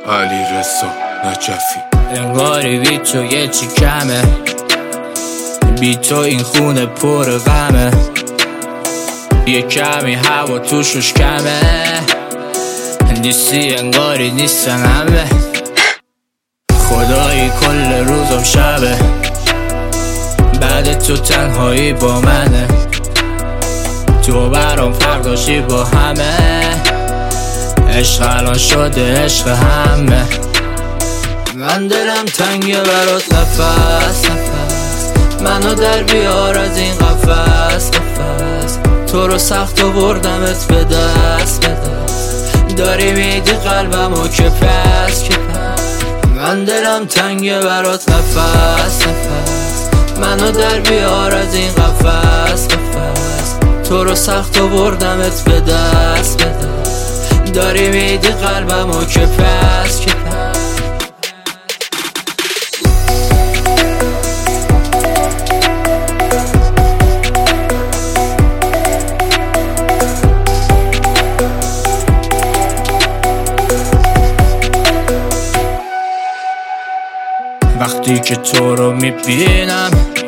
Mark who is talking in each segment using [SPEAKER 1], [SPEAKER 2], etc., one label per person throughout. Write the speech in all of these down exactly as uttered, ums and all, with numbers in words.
[SPEAKER 1] علیرضا نجفی.
[SPEAKER 2] انگاری بی تو یه چی کمه، بی تو این خونه پر غمه، یه کمی هوا توشش کمه، نیستی انگاری نیستن همه. خدایی کل روزم شبه، بعد تو تنهایی با منه، تو برام فرق داشتی با همه، عشق الان شده عشق همه. من دلم تنگه برات نفس نفس، منو در بیار از این قفس قفس، تو رو سخت آوردمت به دست به دست، داری میدی قلبمو که پس که پس. من دلم تنگه برات نفس نفس، منو در بیار از این قفس قفس، تو رو سخت آوردمت به دست به دست، داری میدی قلبمو که پس که پس. وقتی که تو رو میبینم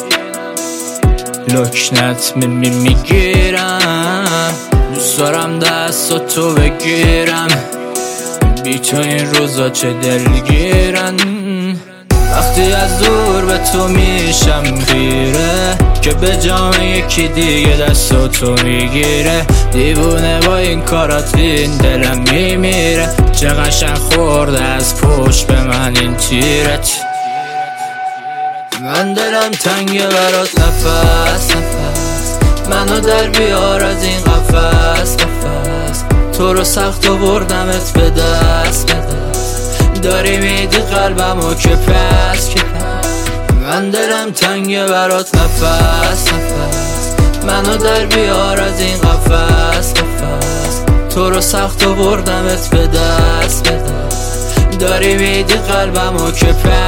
[SPEAKER 2] لکنت می میگیرم، دوست دارم دست تو بگیرم، بی تو این روزا چه دلگیرن. وقتی از دور به تو میشم خیره، که به جام یکی دیگه دست تو میگیره، دیوونه با این کارات این دلم میمیره، چه قشنگ خورده از پشت به من این تیرت. من دلم تنگه برات نفس نفس، منو در بیار از این قفس قفس، تو رو سخت آوردمت به دست به دست، داری میدی قلبمو که پس که پس. من دلم تنگه برات نفس نفس، منو در بیار از این قفس قفس، تو رو سخت آوردمت به دست به دست، داری میدی قلبمو که پس.